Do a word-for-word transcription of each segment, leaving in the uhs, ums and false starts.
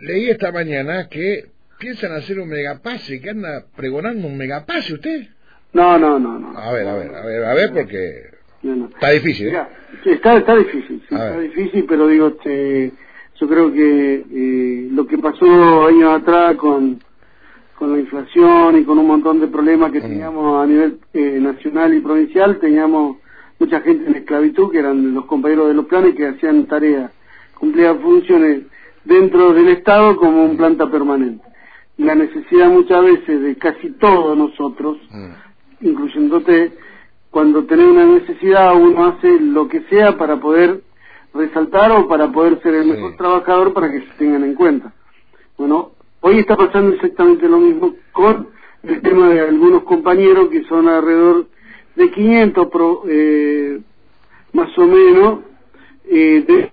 leí esta mañana que piensan hacer un megapase, que anda pregonando un megapase usted. No, no, no, no. A ver, a ver, a ver, a ver, porque no, no. está difícil, ¿eh? Mirá, sí, está, está difícil, sí, está ver. difícil, pero digo, este, yo creo que eh, lo que pasó años atrás con, con la inflación y con un montón de problemas que mm. teníamos a nivel eh, nacional y provincial, teníamos mucha gente en esclavitud, que eran los compañeros de los planes que hacían tareas, cumplían funciones dentro del Estado como un planta permanente. Y la necesidad muchas veces de casi todos nosotros, mm. incluyéndote, cuando tenés una necesidad uno hace lo que sea para poder resaltar o para poder ser el mejor sí. trabajador para que se tengan en cuenta. Bueno, hoy está pasando exactamente lo mismo con el tema de algunos compañeros que son alrededor de quinientos pro, eh, más o menos eh, de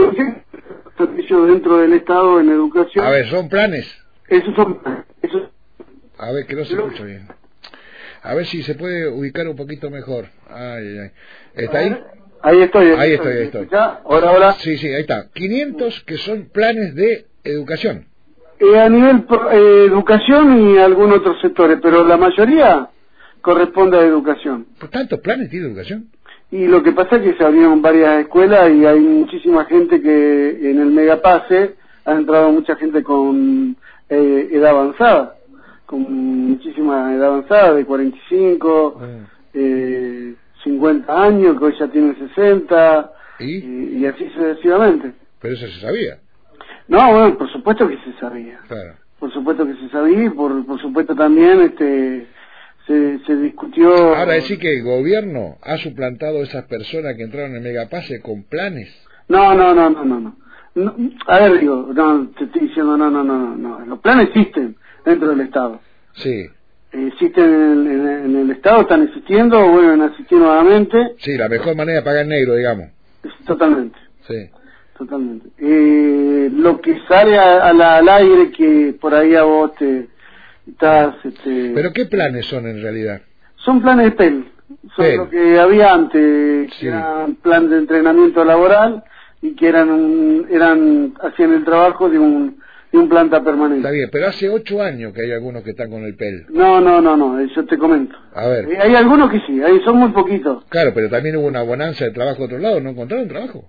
servicios dentro del Estado en educación. A ver, ¿son planes? Esos son planes. Esos... A ver, que no se escucha bien. A ver si se puede ubicar un poquito mejor. Ay, ay. ¿Está ahí? Ahí estoy. Ahí estoy, ahí estoy. ¿Ya? Ahora, ahora. Sí, sí, ahí está. quinientos que son planes de educación. Eh, a nivel eh, educación y algunos otros sectores, pero la mayoría corresponde a educación. ¿Por tantos planes tiene educación? Y lo que pasa es que se abrieron varias escuelas y hay muchísima gente que en el megapase ha entrado mucha gente con eh, edad avanzada, con muchísima edad avanzada, de cuarenta y cinco, mm. eh, cincuenta años, que hoy ya tienen sesenta, ¿Y? Y, y así sucesivamente. Pero eso se sabía. No, bueno, por supuesto que se sabía. Claro. Por supuesto que se sabía y por, por supuesto también este se, se discutió... Ahora, decir que el gobierno ha suplantado a esas personas que entraron en el megapase con planes. No, no, no, no, no, no. no a ver, digo, no, te estoy diciendo, no, no, no, no. Los planes existen dentro del Estado. Sí. Existen en, en, en el Estado, están existiendo, vuelven a existir nuevamente. Sí, la mejor manera de pagar en negro, digamos. Totalmente. Sí. Totalmente. Eh, lo que sale a, a la, al aire, que por ahí a vos te estás... Este, ¿Pero qué planes son en realidad? Son planes de P E L. Son P E L. Lo que había antes, sí. Que eran plan de entrenamiento laboral y que eran un, eran hacían el trabajo de un de un planta permanente. Está bien, pero hace ocho años que hay algunos que están con el P E L. No, no, no, no, yo te comento. A ver. Eh, hay algunos que sí, hay, son muy poquitos. Claro, pero también hubo una bonanza de trabajo de otro lado, ¿no encontraron trabajo?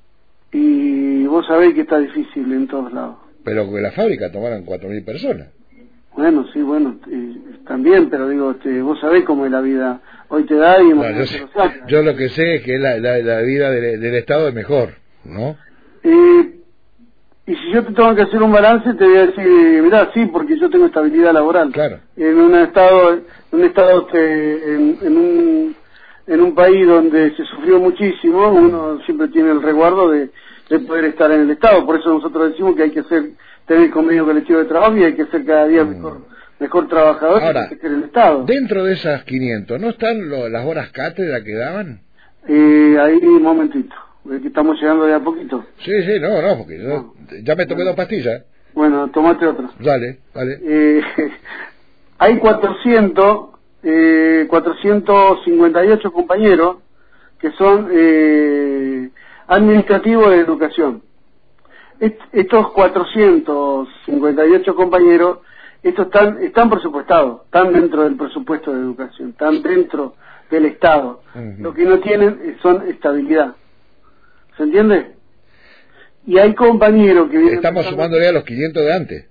Y vos sabés que está difícil en todos lados. Pero que la fábrica tomaron cuatro mil personas. Bueno, sí, bueno, eh, también, pero digo, este, vos sabés cómo es la vida. Hoy te da y no, yo, sé, yo lo que sé es que la, la, la vida del, del Estado es mejor, ¿no? Eh, y si yo te tengo que hacer un balance, te voy a decir, mirá, sí, porque yo tengo estabilidad laboral. Claro. En un estado, en un estado que, en, en un en un país donde se sufrió muchísimo, uno siempre tiene el resguardo de, de poder estar en el Estado. Por eso nosotros decimos que hay que hacer tener convenio colectivo de trabajo y hay que ser cada día mejor mejor trabajador. Ahora, que el Estado. Dentro de esas quinientos, ¿no están lo, las horas cátedra que daban? Eh, ahí, un momentito, que estamos llegando de a poquito. Sí, sí, no, no, porque yo, no. ya me tomé no. dos pastillas. Bueno, tomate otra. Dale, dale. Eh, hay cuatrocientos... Eh, cuatrocientos cincuenta y ocho compañeros que son eh, administrativos de educación. Est estos cuatrocientos cincuenta y ocho compañeros, estos están, están presupuestados, están dentro del presupuesto de educación, están dentro del Estado. Uh-huh. Lo que no tienen son estabilidad. ¿Se entiende? Y hay compañeros que vienen... Estamos sumándole a los quinientos de antes.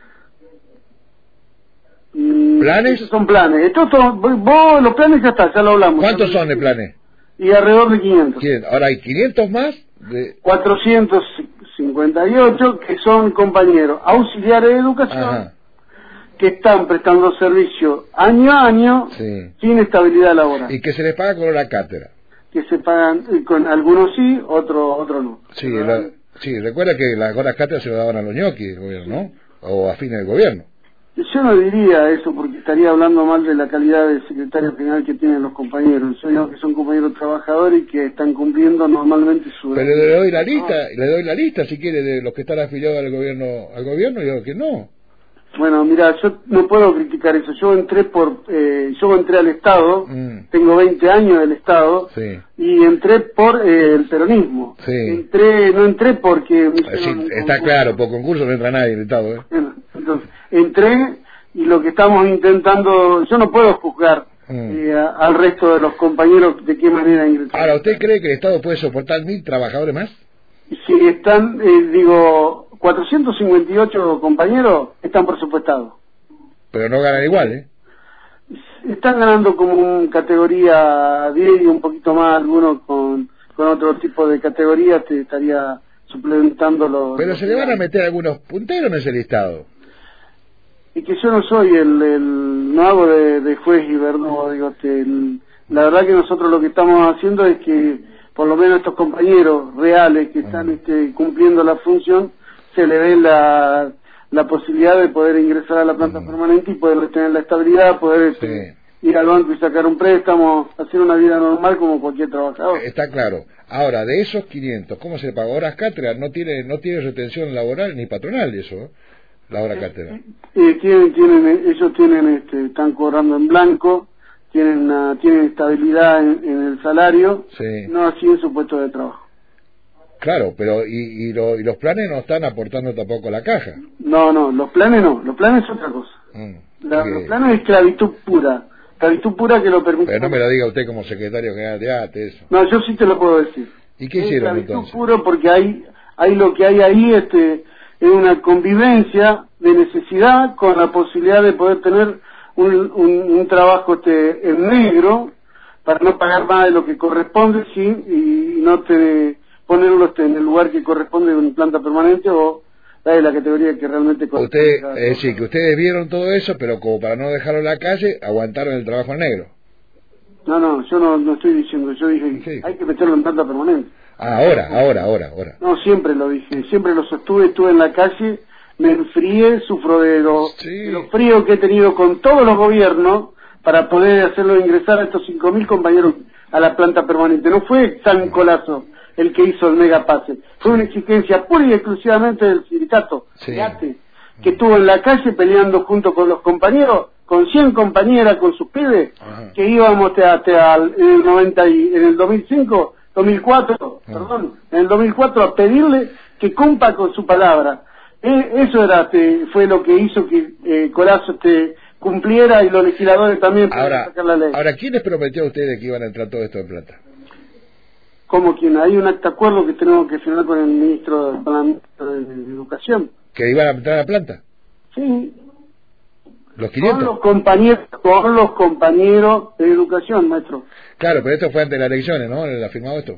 ¿Planes? Esos son planes. Esto, todo, vos, los planes ya está, ya lo hablamos. ¿Cuántos son de planes? Y alrededor de quinientos. Ahora hay quinientos más de... cuatrocientos cincuenta y ocho que son compañeros auxiliares de educación. Ajá. Que están prestando servicio año a año, sí. Sin estabilidad laboral. Y que se les paga con la cátedra. Que se pagan, con algunos sí, otros otros no. Sí, la, sí, recuerda que las horas cátedra se lo daban a los ñoquis del gobierno, ¿no? O a fines del gobierno. Yo no diría eso porque estaría hablando mal de la calidad de secretario general que tienen los compañeros. Yo digo que son compañeros trabajadores y que están cumpliendo normalmente su... Pero le doy la lista, no. le doy la lista si quiere de los que están afiliados al gobierno, al gobierno y a los que no. Bueno, mira, yo no puedo criticar eso. Yo entré por, eh, yo entré al Estado, mm. tengo veinte años del Estado, sí. y entré por eh, el peronismo. Sí. Entré, no entré porque me hicieron sí, está concurso. Claro, por concurso no entra nadie en el Estado. ¿eh? Bueno, entonces, entré y lo que estamos intentando, yo no puedo juzgar mm. eh, a, al resto de los compañeros de qué manera ingresar. Ahora, ¿usted cree que el Estado puede soportar mil trabajadores más? Si están, eh, digo, cuatrocientos cincuenta y ocho compañeros están presupuestados. Pero no ganan igual, ¿eh? Están ganando como un categoría diez y un poquito más, algunos con, con otro tipo de categorías te estaría suplementando los... Pero los se le van a meter algunos punteros en ese listado. Y que yo no soy el, el no hago de, de juez y verdugo, digo, este, el, la verdad que nosotros lo que estamos haciendo es que por lo menos estos compañeros reales que están este, cumpliendo la función, se le dé la, la posibilidad de poder ingresar a la planta mm. permanente y poder tener la estabilidad, poder este, sí. ir al banco y sacar un préstamo, hacer una vida normal como cualquier trabajador. Está claro. Ahora, de esos quinientos, ¿cómo se paga? Horas cátedra no tiene no tiene retención laboral ni patronal eso, ¿eh? La hora cátedra. Eh, eh, tienen, tienen, ellos tienen, este, están cobrando en blanco, tienen uh, tienen estabilidad en, en el salario, sí. no así en su puesto de trabajo. Claro, pero y, y, lo, y los planes no están aportando tampoco a la caja. No, no, los planes no, los planes es otra cosa. Mm, la, los planes es esclavitud pura, esclavitud pura que lo permite. Pero no me lo diga usted como secretario general de A T E, eso. No, yo sí te lo puedo decir. ¿Y qué es hicieron esclavitud entonces? Puro porque hay, hay lo que hay ahí, este, es una convivencia de necesidad con la posibilidad de poder tener un, un, un trabajo este, en negro para no pagar más de lo que corresponde, sí, y no te ponerlo este, en el lugar que corresponde en planta permanente o la de la categoría que realmente corresponde. Usted, es decir, que ustedes vieron todo eso, pero como para no dejarlo en la calle, aguantaron el trabajo en negro. No, no, yo no, no estoy diciendo, yo dije, sí. hay que meterlo en planta permanente. Ah, ahora, ahora, ahora, ahora. No, siempre lo dije, siempre lo sostuve, estuve en la calle, me enfrié, sufro de los sí. lo fríos que he tenido con todos los gobiernos para poder hacerlo ingresar a estos cinco mil compañeros a la planta permanente. No fue San Nicolaso el que hizo el megapase, fue una exigencia pura y exclusivamente del sindicato, sí. de A T E, que estuvo en la calle peleando junto con los compañeros, con cien compañeras, con sus pibes, Ajá. que íbamos hasta en el noventa y, en el dos mil cinco, dos mil cuatro, Ajá. perdón, en el dos mil cuatro a pedirle que cumpla con su palabra. Eh, eso era, te, fue lo que hizo que eh, Colazo te cumpliera y los legisladores también para sacar la ley. Ahora, ¿quién les prometió a ustedes que iban a entrar todo esto en plata? Como quien, hay un acta acuerdo que tenemos que firmar con el ministro de, de, de Educación. ¿Que iban a entrar a la planta? Sí. ¿Los quinientos? Con los compañeros, con los compañeros de educación, maestro. Claro, pero esto fue antes de las elecciones, ¿no? ¿Le ha firmado esto?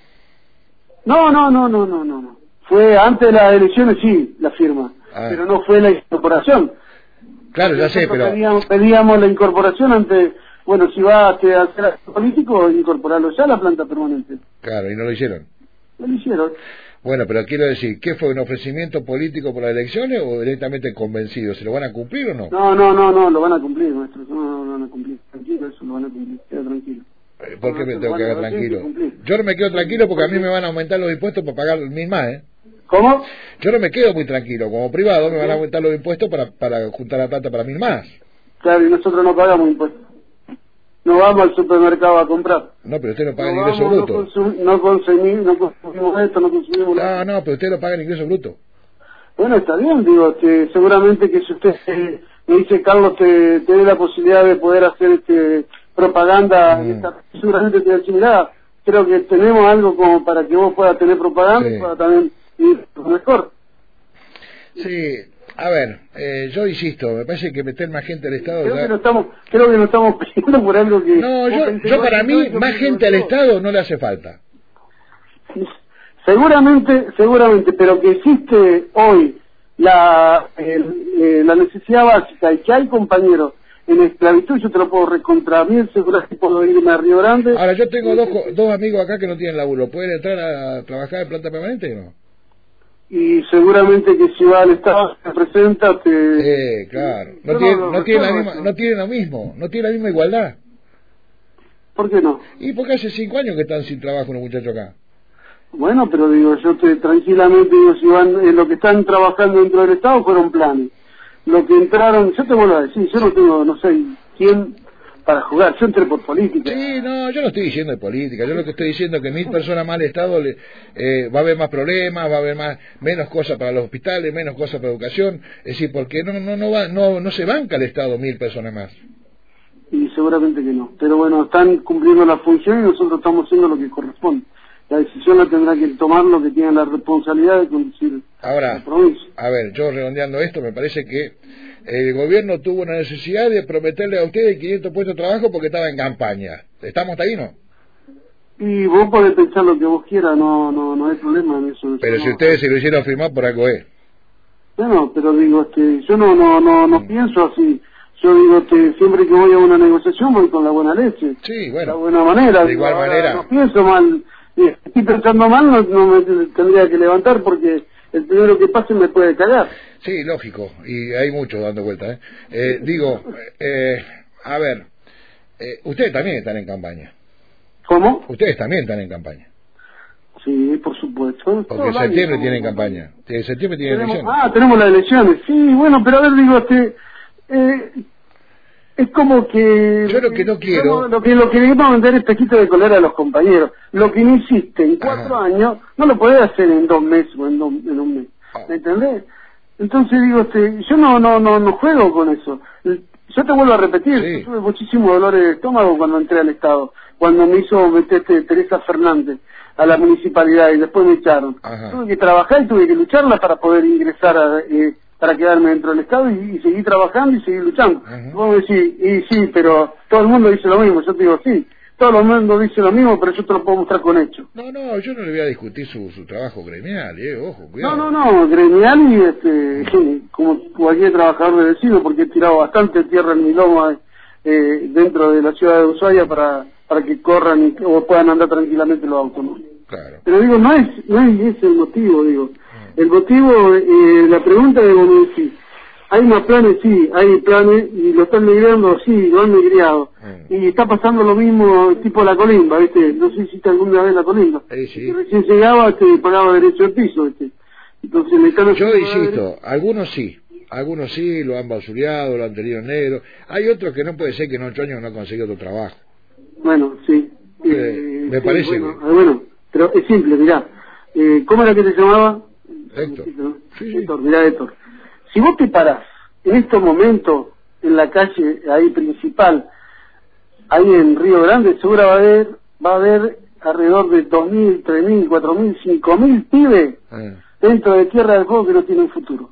No, no, no, no, no, no, no. Fue antes de las elecciones, sí, la firma, ah. pero no fue la incorporación. Claro, ya sé, pero... Pedíamos, pedíamos la incorporación antes, bueno, si va a hacer acto político, incorporarlo ya a la planta permanente. Claro, y no lo hicieron. No lo hicieron. Bueno, pero quiero decir, ¿qué fue un ofrecimiento político por las elecciones o directamente convencido? ¿Se lo van a cumplir o no? No, no, no, no, lo van a cumplir, maestro. No, no, lo van a cumplir. Tranquilo, eso lo van a cumplir. Queda tranquilo. ¿Por qué me tengo que quedar tranquilo? Yo no me quedo tranquilo porque a mí me van a aumentar los impuestos para pagar mil más, ¿eh? ¿Cómo? Yo no me quedo muy tranquilo. Como privado me van a aumentar los impuestos para, para juntar la plata para mil más. Claro, y nosotros no pagamos impuestos. No vamos al supermercado a comprar. No, pero usted no paga no el ingreso vamos, bruto. No, consum, no, consumimos, no consumimos esto, no consumimos... No, la... no, pero usted lo paga el ingreso bruto. Bueno, está bien, digo, que seguramente que si usted eh, me dice, Carlos, te, te dé la posibilidad de poder hacer este propaganda, mm. esta, seguramente te va a decir, mirá, creo que tenemos algo como para que vos puedas tener propaganda sí. y puedas también ir mejor. Sí, a ver, eh, yo insisto, me parece que meter más gente al Estado... Creo ya... que no estamos, creo que no estamos pidiendo por algo que... No, yo, yo para mí, más gente al Estado no le hace falta. Seguramente, seguramente, pero que existe hoy la, el, eh, la necesidad básica y que hay compañeros en esclavitud, yo te lo puedo recontra mí, seguramente puedo irme a Río Grande. Ahora, yo tengo dos, dos amigos acá que no tienen laburo, ¿pueden entrar a trabajar en planta permanente o no? Y seguramente que si va al Estado se presenta te... Sí, claro, no, tiene, no, no, tiene la misma, no tiene lo mismo, no tiene la misma igualdad. ¿Por qué no? Y porque hace cinco años que están sin trabajo los muchachos acá. Bueno, pero digo, yo te, tranquilamente digo, si van, en lo que están trabajando dentro del Estado fueron planes. lo que entraron, yo te vuelvo a decir, yo no tengo, no sé quién para jugar, yo entré por política. Sí, no, yo no estoy diciendo de política, yo lo que estoy diciendo es que mil personas más al Estado le, eh, va a haber más problemas, va a haber más menos cosas para los hospitales, menos cosas para educación, es decir, porque no no no va, no no se banca el Estado mil personas más. Y seguramente que no, pero bueno, están cumpliendo la función y nosotros estamos haciendo lo que corresponde. La decisión la tendrá que tomar los que tienen la responsabilidad de conducir Ahora, la provincia. A ver, yo redondeando esto, me parece que el gobierno tuvo una necesidad de prometerle a ustedes quinientos puestos de trabajo porque estaba en campaña. ¿Estamos hasta ahí, no? Y vos podés pensar lo que vos quieras, no no no hay problema en eso. Pero eso si no. ustedes se lo hicieron firmar, por algo es. Bueno, pero digo, este, yo no no no no mm. pienso así. Yo digo que siempre que voy a una negociación voy con la buena leche. Sí, bueno. La buena manera. De igual digo, manera. No pienso mal. Estoy pensando mal, no, no me tendría que levantar porque el primero que pase me puede cagar. Sí, lógico, y hay muchos dando vueltas. ¿eh? Eh, digo, eh, a ver, eh, ustedes también están en campaña. ¿Cómo? Ustedes también están en campaña. Sí, por supuesto. Porque en septiembre tienen campaña. En septiembre tienen elecciones. Ah, tenemos las elecciones. Sí, bueno, pero a ver, digo, este... Eh, es como que... Yo lo que no quiero... Lo que, lo que queremos vender es pesquito de colera a los compañeros. Lo que no hiciste en cuatro Ajá. años, no lo podés hacer en dos meses o en, dos, en un mes. Oh. ¿Me entendés? Entonces digo, este, yo no no no no juego con eso. Yo te vuelvo a repetir, sí. Yo tuve muchísimos dolores de estómago cuando entré al Estado. Cuando me hizo meterte Teresa Fernández a la municipalidad y después me echaron. Ajá. Tuve que trabajar y tuve que lucharla para poder ingresar a... Eh, para quedarme dentro del Estado y, y seguir trabajando y seguir luchando. Uh-huh. Vos me decís, y sí, pero todo el mundo dice lo mismo. Yo te digo, sí, todo el mundo dice lo mismo, pero yo te lo puedo mostrar con hechos. No, no, yo no le voy a discutir su, su trabajo gremial, eh, ojo, cuidado. No, no, no, gremial y este, uh-huh. como cualquier trabajador de vecino, porque he tirado bastante tierra en mi loma eh, dentro de la ciudad de Ushuaia para para que corran y, o puedan andar tranquilamente los autos. Claro. Pero digo, no es, no es ese el motivo, digo. El motivo, eh, la pregunta de Bonucci, ¿hay más planes? Sí, hay planes, y lo están migrando, sí, lo han migrado. Mm. Y está pasando lo mismo tipo la colimba, ¿viste? No sé si hiciste alguna vez la colimba. Sí, sí. Y recién llegaba, te pagaba derecho al piso, ¿viste? Entonces le están Yo insisto, algunos sí, algunos sí, lo han basureado, lo han tenido en negro. Hay otros que no puede ser que en ocho años no han conseguido otro trabajo. Bueno, sí. Eh, eh, me sí, parece bueno, que... bueno, pero es simple, mirá. Eh, ¿Cómo era que te llamaba? Héctor. Sí, sí. Héctor, mirá, Héctor. Si vos te parás en estos momentos en la calle ahí principal, ahí en Río Grande, seguro va a haber, va a haber alrededor de dos mil, tres mil, cuatro mil, cinco mil pibes ah. dentro de Tierra del Fuego que no tienen futuro.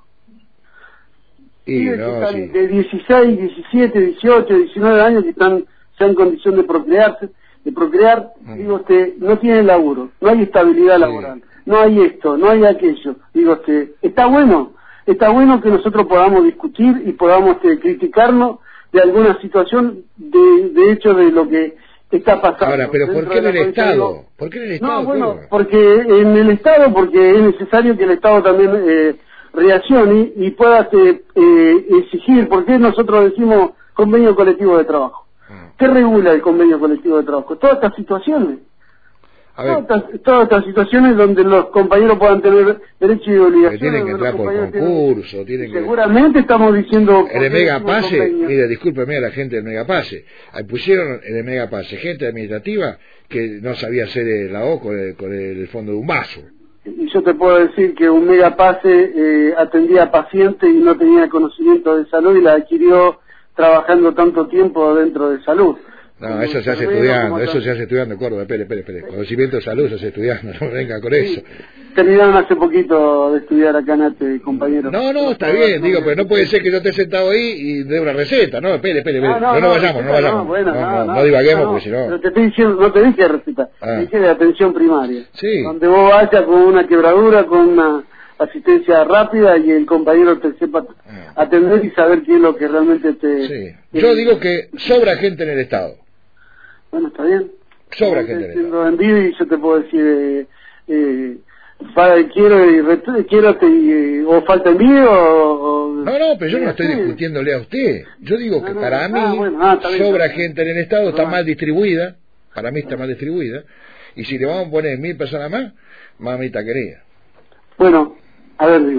Y pibes no, que están sí. de dieciséis, diecisiete, dieciocho, diecinueve años que están ya en condición de procrearse, de procrear, ah. digo, usted, no tienen laburo, no hay estabilidad sí. laboral. No hay esto, no hay aquello. Digo, este, está bueno, está bueno que nosotros podamos discutir y podamos este, criticarnos de alguna situación, de, de hecho, de lo que está pasando. Ahora, pero ¿por qué en el Estado? ¿Por qué en el Estado? No, bueno, porque en el Estado, porque es necesario que el Estado también eh, reaccione y pueda este, eh, exigir, porque nosotros decimos convenio colectivo de trabajo. ¿Qué regula el convenio colectivo de trabajo? Todas estas situaciones. Todas estas, todas estas situaciones donde los compañeros puedan tener derechos y obligaciones. Tienen que entrar por concurso, tienen, tienen que... Seguramente estamos diciendo... El Megapase, mire, discúlpeme a la gente del Megapase, pusieron en el Megapase gente administrativa que no sabía hacer la O con el, con el fondo de un vaso. Y yo te puedo decir que un Megapase eh, atendía a pacientes y no tenía conocimiento de salud y la adquirió trabajando tanto tiempo dentro de salud. No, eso se hace estudiando, eso se hace estudiando, Córdoba, espere, espere, espere. Conocimiento de salud se hace estudiando, no venga con eso. Terminaron hace poquito de estudiar acá en este compañero. No, no, está bien, digo, pero no puede ser que yo esté sentado ahí y dé una receta, no, espere, espere, espere. Ah, no, no, no, no vayamos, no vayamos, no, bueno, no, no, no, no, no divaguemos, no, porque si no... Pero te estoy diciendo, no te dije receta, ah. te dije de atención primaria. Sí. Donde vos vayas con una quebradura, con una asistencia rápida y el compañero te sepa ah. atender y saber qué es lo que realmente te... Sí, yo digo que sobra gente en el Estado. Bueno, está bien. Sobra gente. Tengo envidia y yo te puedo decir, eh, eh, quiero y ret- quiero te, eh, o falta envidia o, o... No, no, pero yo no estoy sí. discutiéndole a usted. Yo digo no, que no, para no, mí ah, bueno, ah, bien, sobra bien. gente en el Estado, está mal distribuida, para mí está mal distribuida, y si le vamos a poner mil personas más, mamita querida. Bueno, a ver, digo,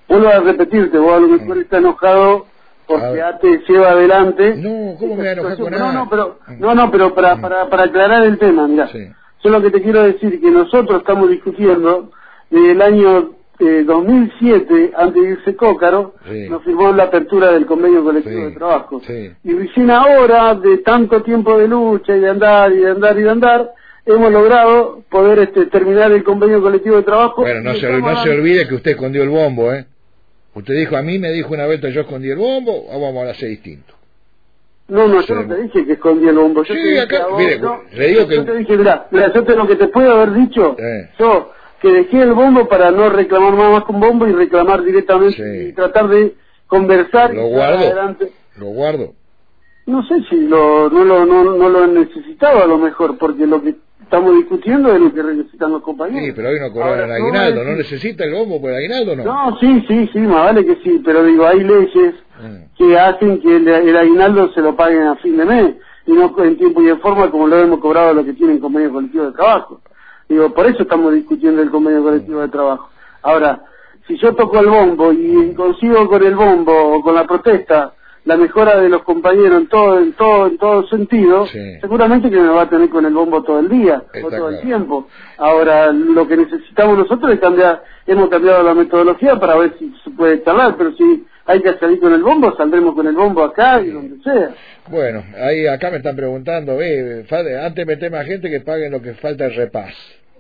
vuelvo a repetirte, vos a lo mejor estás enojado porque A te lleva adelante. No, ¿cómo me voy a enojar con nada? No, no, pero, no, no, pero para, para, para aclarar el tema, mira, sí. Yo lo que te quiero decir que nosotros estamos discutiendo desde el año eh, dos mil siete, antes de irse Cócaro, sí. Nos firmó la apertura del convenio colectivo sí. de trabajo. Sí. Y recién ahora, de tanto tiempo de lucha y de andar y de andar y de andar, hemos logrado poder este, terminar el convenio colectivo de trabajo. Bueno, no, se, no se olvide que usted escondió el bombo, ¿eh? Usted dijo, a mí me dijo una vez que yo escondí el bombo, o vamos a hacer distinto. No, no, yo no te dije que escondí el bombo. Yo sí, te acá, vos, mire, no, le digo que... Yo te dije, mira, mira, yo te lo que te puedo haber dicho, eh. yo, que dejé el bombo para no reclamar más, más con bombo y reclamar directamente sí. Y tratar de conversar. Lo y guardo, adelante. Lo guardo. No sé si lo, no, lo, no, no lo necesitaba a lo mejor, porque lo que estamos discutiendo es lo que necesitan los compañeros. Sí, pero hoy no cobraron el aguinaldo, ¿no, ¿no necesita el bombo por el aguinaldo no? No, sí, sí, sí, más vale que sí, pero digo, hay leyes mm. que hacen que el, el aguinaldo se lo paguen a fin de mes, y no en tiempo y en forma como lo hemos cobrado los que tienen convenio colectivo de trabajo. Digo, por eso estamos discutiendo el convenio colectivo de trabajo. Ahora, si yo toco el bombo y consigo con el bombo o con la protesta la mejora de los compañeros en todo, en todo, en todo sentido, sí. Seguramente que me va a tener con el bombo todo el día, Está o todo claro. el tiempo. Ahora, lo que necesitamos nosotros es cambiar, hemos cambiado la metodología para ver si se puede charlar, pero si hay que salir con el bombo, saldremos con el bombo acá y donde sea. Bueno, ahí acá me están preguntando, ve, antes meté más gente que paguen lo que falta el repás.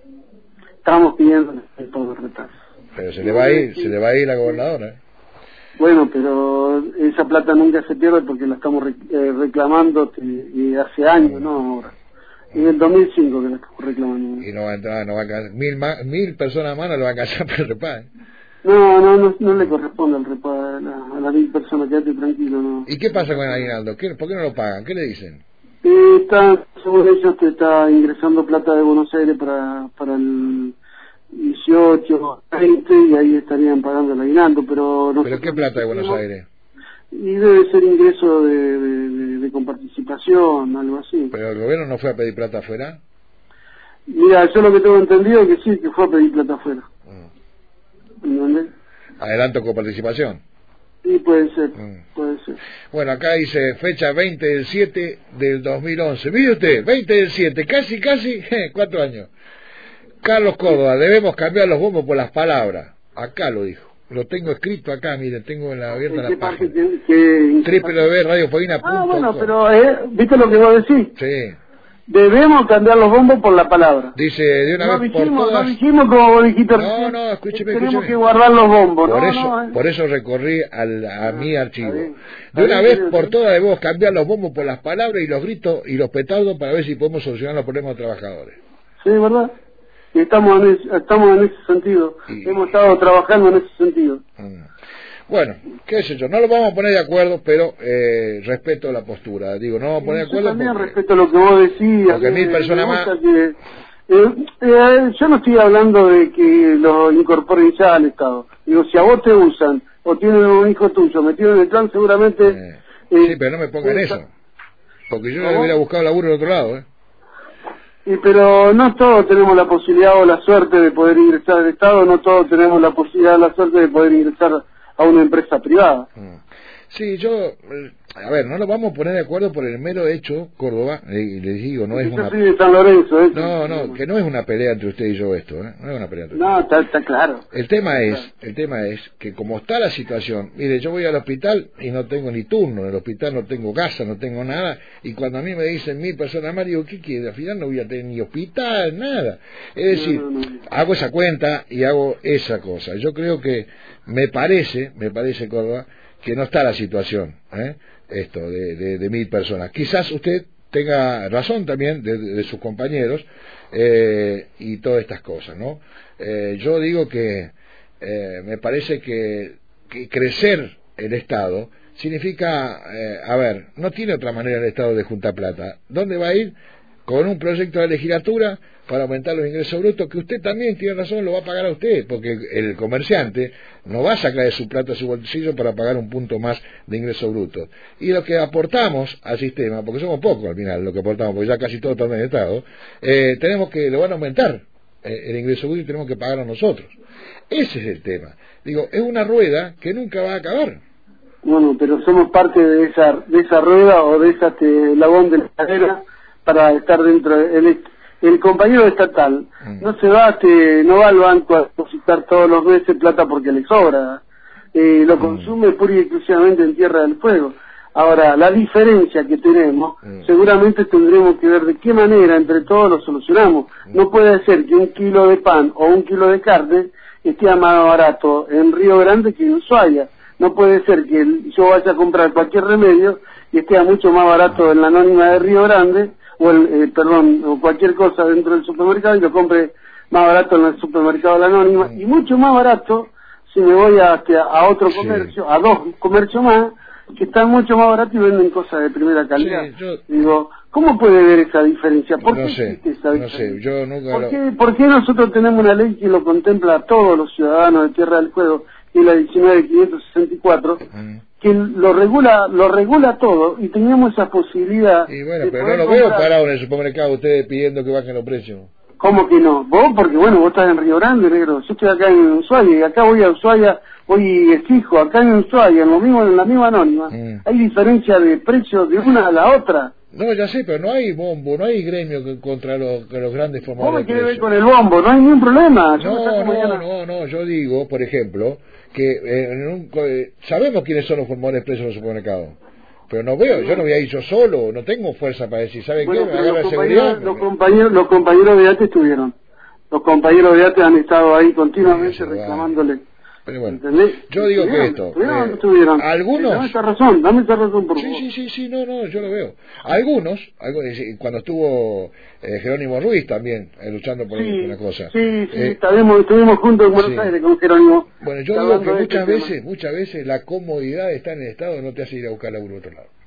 Estamos pidiendo el pago del repás. Pero se le va a ir, se le va a ir la gobernadora. Bueno, pero esa plata nunca se pierde porque la estamos eh, reclamando y hace años, no ahora. En el dos mil cinco que la estamos reclamando. Y no va a entrar, no va a alcanzar, mil, más, mil personas más no le va a alcanzar para el repás. No, no, no, no le corresponde al repás a, la, a las mil personas, quédate tranquilo, no. ¿Y qué pasa con el aguinaldo? ¿Qué, ¿Por qué no lo pagan? ¿Qué le dicen? Eh, está, según ellos, te está ingresando plata de Buenos Aires para, para el dieciocho, veinte y ahí estarían pagando el aguinaldo, pero... No ¿Pero qué plata de Buenos Aires? Y debe ser ingreso de, de, de, de comparticipación, algo así. ¿Pero el gobierno no fue a pedir plata afuera? Mira, yo lo que tengo entendido es que sí, que fue a pedir plata afuera. Mm. ¿Entendés? ¿Adelanto con participación? Sí, puede ser, mm. puede ser. Bueno, acá dice fecha veinte del siete del dos mil once. Mire usted, veinte del siete, casi, casi, eh, cuatro años. Carlos Córdoba, debemos cambiar los bombos por las palabras. Acá lo dijo. Lo tengo escrito acá, miren, tengo en la abierta la página. Que, que, que... doble u doble u doble u punto radio foina punto com. Ah, bueno, pero, eh, ¿viste lo que vos decís? Sí. Debemos cambiar los bombos por la palabra. Dice, de una no vez dijimos, por todas... No dijimos como vos dijiste No, recién, no, escúcheme, tenemos escúcheme. que guardar los bombos. Por, no, eso, no, eh. por eso recorrí al, a ah, mi archivo. Bien, de una bien, vez bien, por bien. todas debemos cambiar los bombos por las palabras y los gritos y los petardos para ver si podemos solucionar los problemas de los trabajadores. Sí, ¿verdad? Y estamos en ese, estamos en ese sentido. Y... Hemos estado trabajando en ese sentido. Mm. Bueno, qué sé yo, no lo vamos a poner de acuerdo, pero eh, respeto la postura. Digo, no vamos a poner de acuerdo. Yo también porque, respeto lo que vos decías. Porque mil personas más... Que, eh, eh, yo no estoy hablando de que lo incorporen ya al Estado. Digo, si a vos te usan o tienen un hijo tuyo metido en el plan, seguramente... Eh, eh, sí, pero no me pongan eh, eso. Porque yo no hubiera buscado laburo en otro lado, ¿eh? Y pero no todos tenemos la posibilidad o la suerte de poder ingresar al Estado, no todos tenemos la posibilidad o la suerte de poder ingresar a una empresa privada. Sí, yo, a ver, no nos vamos a poner de acuerdo por el mero hecho, Córdoba, les le digo, no es yo una... soy de San Lorenzo, ¿eh? No, no, que no es una pelea entre usted y yo esto, ¿eh? No es una pelea entre No, está, está claro. El tema es, claro. el tema es que como está la situación, mire, yo voy al hospital y no tengo ni turno, en el hospital no tengo casa, no tengo nada, y cuando a mí me dicen mil personas más, digo, ¿qué quiere? Al final no voy a tener ni hospital, nada. Es decir, no, no, no. hago esa cuenta y hago esa cosa. Yo creo que me parece, me parece, Córdoba, que no está la situación, ¿eh? esto de, de, de mil personas. Quizás usted tenga razón también de, de, de sus compañeros eh, y todas estas cosas, ¿no? Eh, yo digo que eh, me parece que, que crecer el Estado significa, eh, a ver, no tiene otra manera el Estado de juntar plata. ¿Dónde va a ir? Con un proyecto de legislatura para aumentar los ingresos brutos, que usted también tiene razón, lo va a pagar a usted, porque el comerciante no va a sacar de su plata a su bolsillo para pagar un punto más de ingresos brutos. Y lo que aportamos al sistema, porque somos pocos al final lo que aportamos, porque ya casi todo está en el Estado, eh, tenemos que, lo van a aumentar eh, el ingreso bruto y tenemos que pagar a nosotros. Ese es el tema. Digo, es una rueda que nunca va a acabar. Bueno, pero somos parte de esa de esa rueda o de esa este, labón de la cadena para estar dentro. El, el compañero estatal mm. no se va, este, no va al banco a depositar todos los meses plata porque le sobra. Eh, lo mm. consume pura y exclusivamente en Tierra del Fuego. Ahora, la diferencia que tenemos, mm. seguramente tendremos que ver de qué manera entre todos lo solucionamos. Mm. No puede ser que un kilo de pan o un kilo de carne esté más barato en Río Grande que en Ushuaia. No puede ser que yo vaya a comprar cualquier remedio y esté mucho más barato en la anónima de Río Grande, o el, eh, perdón, o cualquier cosa dentro del supermercado y lo compre más barato en el supermercado de la anónima, y mucho más barato si me voy a, a otro comercio, sí. a dos comercios más, que están mucho más baratos y venden cosas de primera calidad. Sí, yo... Digo, ¿cómo puede ver esa diferencia? ¿Por no qué sé, existe esa diferencia? No sé, yo nunca ¿Por, lo... qué, ¿Por qué nosotros tenemos una ley que lo contempla a todos los ciudadanos de Tierra del Fuego, que es la diecinueve mil quinientos sesenta y cuatro, mm. que lo regula lo regula todo y teníamos esa posibilidad? Y bueno, pero no lo veo parado en el supermercado ustedes pidiendo que bajen los precios. ¿Cómo que no? Vos, porque bueno, vos estás en Río Grande, negro. Yo estoy acá en Ushuaia y acá voy a Ushuaia, voy fijo, acá en Ushuaia, en lo mismo, en la misma anónima. Mm. Hay diferencia de precio de una a la otra. No, ya sé, pero no hay bombo, no hay gremio que, contra los, que los grandes formadores de precios. ¿Cómo quiere ver con el bombo? No hay ningún problema. Yo no, no, no, no, yo digo, por ejemplo, que eh, en un, eh, sabemos quiénes son los formadores de precios en los supermercados. Pero no veo, yo no voy a ir yo solo, no tengo fuerza para decir, ¿saben bueno, qué? Me agarra los seguridad. Los compañeros, los compañeros de A T E estuvieron. Los compañeros de A T E han estado ahí continuamente sí, reclamándole. Pero bueno, ¿entendés? yo digo que esto, ¿Estuvieron o no estuvieron? algunos... Dame esa razón, dame esa razón, por favor. Sí, sí, sí, sí, no, no, yo lo veo. Algunos, cuando estuvo eh, Jerónimo Ruiz también, eh, luchando por sí, una cosa. Sí, sí, eh, estuvimos, estuvimos juntos en Buenos sí. Aires con Jerónimo. Bueno, yo digo que muchas este veces, tema. muchas veces la comodidad de estar en el Estado no te hace ir a buscar laburo a otro lado.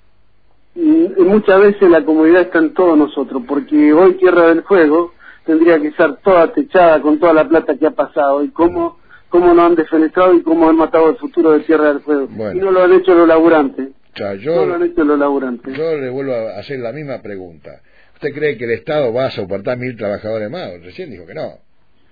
Y, y muchas veces la comodidad está en todos nosotros, porque hoy Tierra del Fuego tendría que estar toda techada con toda la plata que ha pasado y cómo, cómo nos han defenestrado y cómo han matado el futuro de Tierra del Fuego. Bueno. Y no lo han hecho los laburantes. O sea, yo, no lo han hecho los laburantes. Yo le vuelvo a hacer la misma pregunta. ¿Usted cree que el Estado va a soportar mil trabajadores más? Recién dijo que no.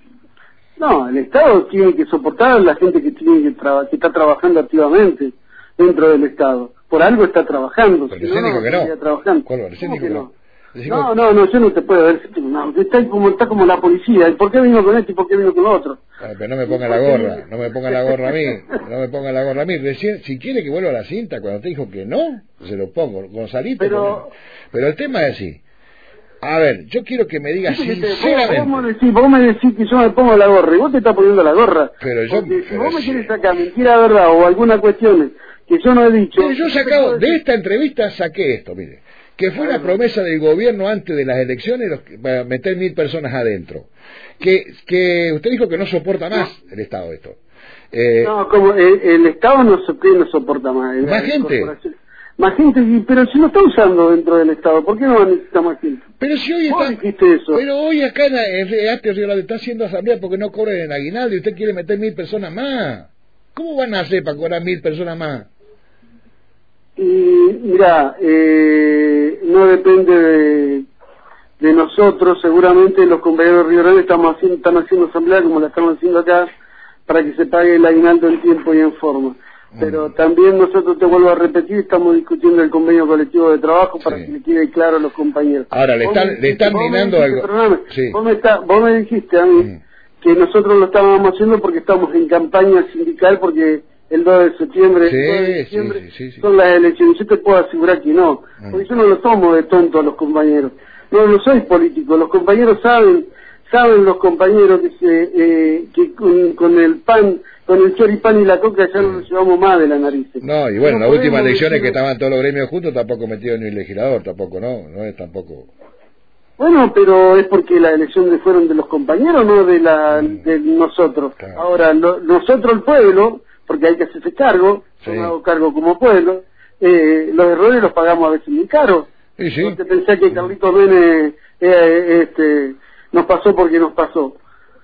No, el Estado tiene que soportar a la gente que tiene que, traba, que está trabajando activamente dentro del Estado. Por algo está trabajando. Pero recién dijo que no. Trabajando. ¿Cuál? Recién dijo que no. No, no, no, yo no te puedo ver. No, está como está como la policía. ¿Por qué vino con este y por qué vino con lo otro? Bueno, pero no me ponga la gorra, no me ponga la gorra a mí, no me ponga la gorra a mí. Recién, si quiere que vuelva a la cinta, cuando te dijo que no, se lo pongo. Gonzalito, pero, pero el tema es así. A ver, yo quiero que me digas sinceramente. Vos, vos, me decís, vos me decís que yo me pongo la gorra y vos te estás poniendo la gorra. Pero yo, Porque si pero vos me sí. quieres sacar mentira de verdad o alguna cuestión que yo no he dicho. Pero yo he sacado, de esta entrevista saqué esto, mire. Que fue una promesa del gobierno antes de las elecciones los, para meter mil personas adentro. Que, que usted dijo que no soporta más no. el Estado esto. Eh, no, como el, el Estado no, no soporta más. El, más gente. Más gente, pero si lo está usando dentro del Estado, ¿por qué no necesita más gente? Pero si hoy ¿Vos está, dijiste eso? Pero hoy acá en, en Arte Río está haciendo asamblea porque no cobran en aguinaldo y usted quiere meter mil personas más. ¿Cómo van a hacer para cobrar mil personas más? Y mira, eh, no depende de, de nosotros, seguramente los compañeros de Río Grande estamos haciendo, están haciendo asamblea como la estamos haciendo acá para que se pague el aguinaldo en tiempo y en forma. Pero mm. también nosotros, te vuelvo a repetir, estamos discutiendo el convenio colectivo de trabajo para sí. que le quede claro a los compañeros. Ahora, le están, dijiste, le están minando algo. Sí. Vos, me está, vos me dijiste a mí mm. que nosotros lo estábamos haciendo porque estamos en campaña sindical porque el dos de septiembre, sí, el dos de diciembre sí, sí, sí. son las elecciones. Yo te puedo asegurar que no, mm. porque yo no lo tomo de tonto a los compañeros. No, no soy político, los compañeros saben, saben los compañeros que se, eh, que con, con el pan, con el choripán y la coca ya no nos llevamos más de la nariz. No, y bueno, no las últimas elecciones decir... que estaban todos los gremios juntos tampoco metido ni el legislador, tampoco, no, no es tampoco... Bueno, pero es porque las elecciones fueron de los compañeros, no de la mm. de nosotros. Claro. Ahora, lo, nosotros el pueblo, porque hay que hacerse cargo, sí. yo me hago cargo como pueblo, eh, los errores los pagamos a veces muy caros. Sí, sí. ¿No te pensás que Carlitos Bene eh, este, nos pasó porque nos pasó?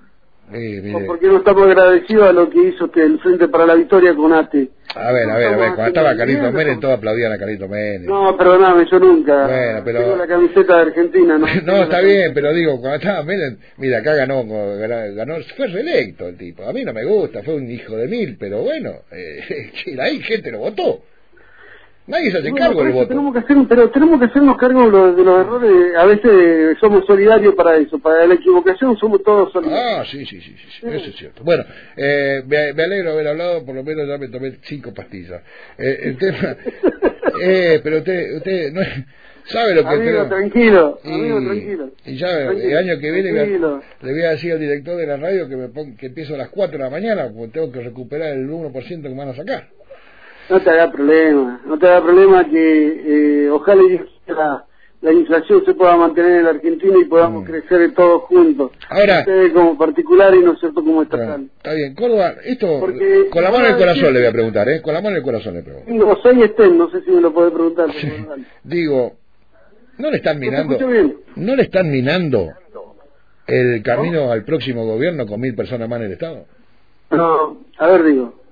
Sí, o porque no estamos agradecidos a lo que hizo que el Frente para la Victoria con A T E. A ver, a ver, a ver, cuando estaba Carlitos Menem, todos aplaudían a Carlitos Menem. No, perdóname, yo nunca. Bueno, pero... Tengo la camiseta de Argentina, ¿no? No, está bien, pero digo, cuando estaba Menem, mira, acá ganó, ganó, fue reelecto el tipo. A mí no me gusta, fue un hijo de mil, pero bueno, eh, ahí gente lo votó. Nadie se hace bueno, cargo del voto. Tenemos que hacer, pero tenemos que hacernos cargo de los, de los errores. A veces somos solidarios para eso. Para la equivocación somos todos solidarios. Ah, sí, sí, sí, sí, sí. Eso es cierto. Bueno, eh, me, me alegro de haber hablado, por lo menos ya me tomé cinco pastillas. Eh, el tema... eh, pero usted, usted no sabe lo que... Amigo, tengo? tranquilo, y, amigo, tranquilo. Y ya tranquilo, el año que viene le, le voy a decir al director de la radio que me ponga, que empiezo a las cuatro de la mañana, porque tengo que recuperar el uno por ciento que me van a sacar. No te haga problema, no te haga problema que eh, ojalá la, la inflación se pueda mantener en la Argentina y podamos mm. crecer todos juntos. Ahora, ustedes como particular y no es cierto como estatal. Bueno, está bien, Córdoba, esto Porque, con la mano en el corazón le voy a preguntar, ¿eh? Con la mano en el corazón le pregunto. Digo, soy Estén, no sé si me lo puede preguntar. Sí. Digo, ¿no le están minando? ¿No, ¿No le están minando el camino ¿No? al próximo gobierno con mil personas más en el Estado? No, a ver, digo.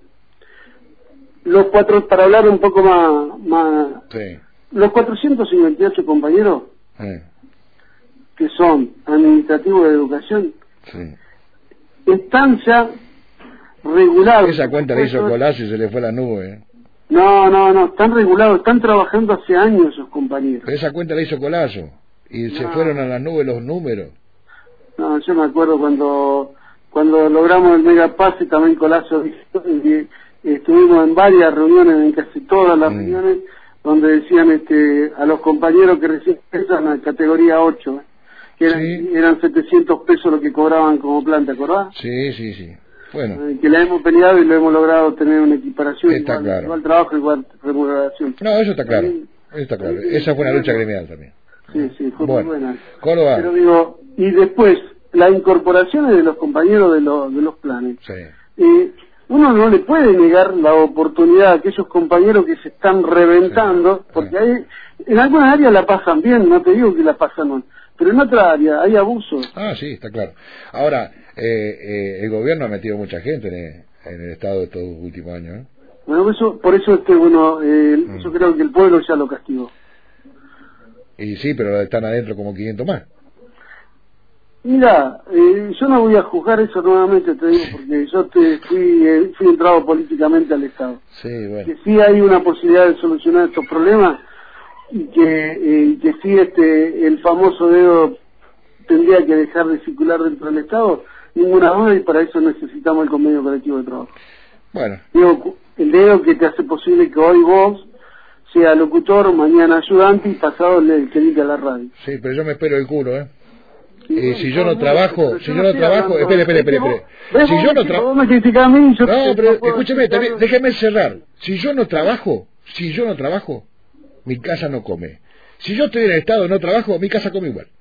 Los cuatro, para hablar un poco más, más sí. los cuatrocientos cincuenta y ocho compañeros sí. que son administrativos de educación sí. están ya regulados. Esa cuenta le hizo Colazo y se le fue la nube. ¿eh? No, no, no, están regulados, están trabajando hace años esos compañeros. Esa cuenta la hizo Colazo y no. se fueron a las nubes los números. No, yo me acuerdo cuando cuando logramos el megapase también Colazo dijo estuvimos en varias reuniones, en casi todas las mm. reuniones, donde decían este a los compañeros que recién empiezan a categoría ocho, ¿eh? que eran, sí. eran setecientos pesos lo que cobraban como planta, ¿acordás? Sí, sí, sí. Bueno. Eh, que la hemos peleado y lo hemos logrado tener una equiparación, está igual, claro. igual trabajo, igual remuneración. No, eso está claro, eso está claro. Eh, Esa fue una lucha gremial también. Sí, sí, fue bueno. muy buena. Córdoba. Pero digo, y después, las incorporaciones de los compañeros de, lo, de los planes. Sí. Eh, uno no le puede negar la oportunidad a aquellos compañeros que se están reventando, sí, porque hay, en algunas áreas la pasan bien, no te digo que la pasan mal, pero en otra área hay abusos. Ah, sí, está claro. Ahora, eh, eh, el gobierno ha metido mucha gente en el, en el Estado de estos últimos años, ¿eh? Bueno, eso, por eso este, bueno, eh, mm. yo creo que el pueblo ya lo castigó. Y sí, pero están adentro como quinientos más. Mira, eh, yo no voy a juzgar eso nuevamente, te digo, porque yo te fui, eh, fui entrado políticamente al Estado. Sí, bueno. Que sí hay una posibilidad de solucionar estos problemas y que, eh, que sí este, el famoso dedo tendría que dejar de circular dentro del Estado, ninguna duda, y para eso necesitamos el convenio colectivo de trabajo. Bueno. Digo, el dedo que te hace posible que hoy vos sea locutor, mañana ayudante y pasado el que diga la radio. Sí, pero yo me espero el culo, ¿eh? Sí, eh, no, si yo no, no trabajo, si yo no, no trabajo, espere, espere, espere, espere. Si yo no trabajo, no, pero escúcheme, déjeme cerrar. Si yo no trabajo, si yo no trabajo, mi casa no come. Si yo estoy en el Estado y no trabajo, mi casa come igual.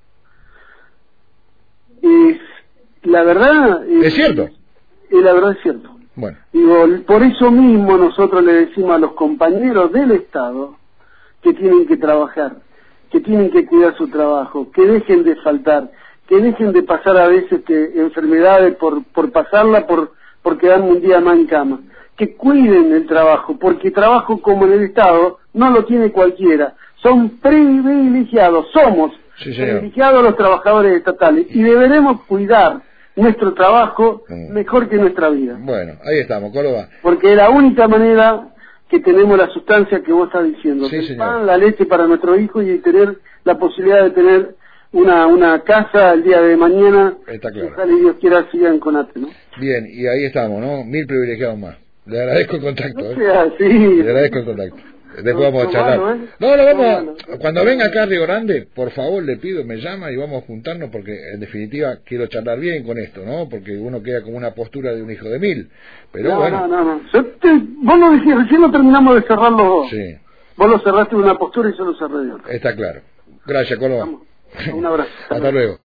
Eh, la verdad es, es cierto. Eh, la verdad es cierto. Bueno. Digo, por eso mismo nosotros le decimos a los compañeros del Estado que tienen que trabajar, que tienen que cuidar su trabajo, que dejen de faltar, que dejen de pasar a veces este, enfermedades por, por pasarla, por, por quedarme un día más en cama, que cuiden el trabajo, porque trabajo como en el Estado no lo tiene cualquiera, son privilegiados, somos sí, privilegiados los trabajadores estatales y deberemos cuidar nuestro trabajo mejor que nuestra vida. Bueno, ahí estamos, Córdoba. Porque es la única manera que tenemos la sustancia que vos estás diciendo, sí, el pan, la leche para nuestro hijo y tener la posibilidad de tener una una casa el día de mañana. Está claro. Ojalá y Dios quiera sigan con A T E, ¿no? Bien, y ahí estamos, ¿no? Mil privilegiados más. Le agradezco el contacto, no ¿eh? sea así. Le agradezco el contacto. Después no, vamos a charlar. Malo, ¿eh? No, no, vamos. No, cuando venga acá a Río Grande, por favor, le pido, me llama y vamos a juntarnos porque, en definitiva, quiero charlar bien con esto, ¿no? Porque uno queda como una postura de un hijo de mil. Pero no, bueno. No, no, no. Yo te, vos lo dijiste, recién lo terminamos de cerrar los dos. Sí. Vos lo cerraste de una postura y yo lo cerré de otra. Está claro. Gracias, Córdoba. Un abrazo. Hasta luego.